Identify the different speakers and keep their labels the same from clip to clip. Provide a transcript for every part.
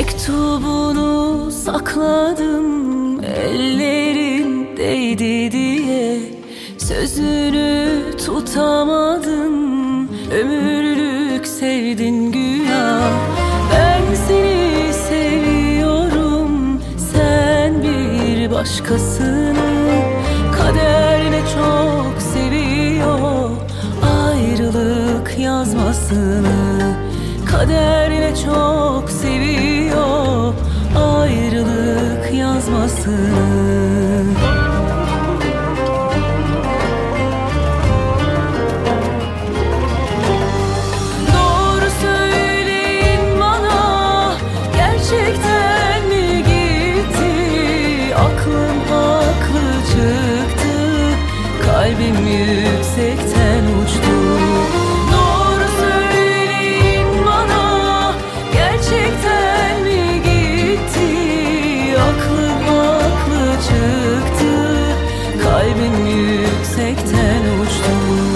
Speaker 1: Mektubunu sakladım, ellerin değdi diye. Sözünü tutamadın, ömürlük sevdin güya. Ben seni seviyorum, sen bir başkasını. Kader ne çok seviyor ayrılık yazmasını. Kader ne çok seviyor ayrılık yazmasını. Doğru söyleyin bana, gerçekten mi gitti? Aklım haklı çıktı, kalbim yüksekten uçtu. Gerçekten mi gitti? Aklım haklı çıktı, kalbim yüksekten uçtu.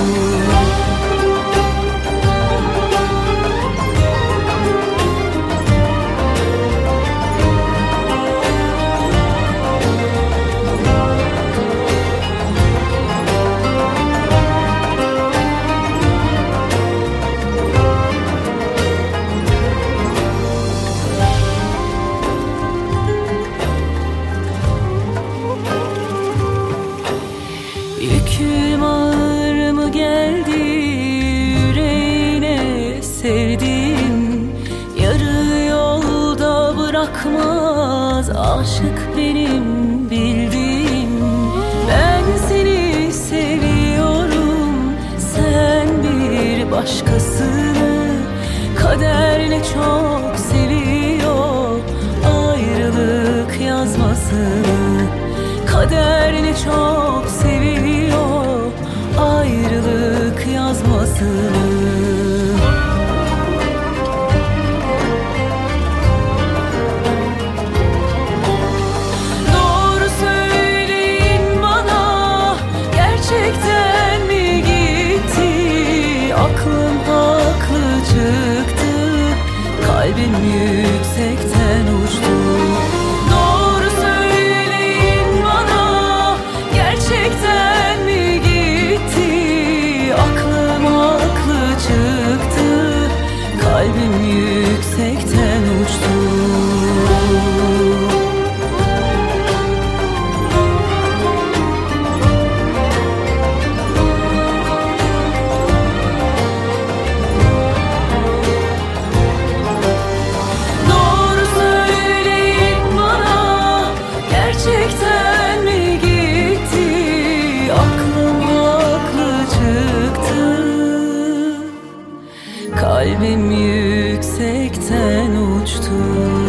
Speaker 1: Yüküm ağır mı geldi yüreğine sevdiğim? Yarı yolda bırakmaz aşık benim bildiğim. Ben seni seviyorum, sen bir başkasını. Kader ne çok seviyor ayrılık yazmasını. Kader ne çok seviyor ayrılık yazmasını. Doğru söyleyin bana, gerçekten mi gitti? Aklım haklı çıktı, kalbim yüksekten uçtu. Gerçekten mi gitti? Aklım haklı çıktı, kalbim yüksekten uçtu. Doğru söyleyin bana, gerçekten mi gitti? Aklım haklı çıktı, kalbim yüksekten uçtu.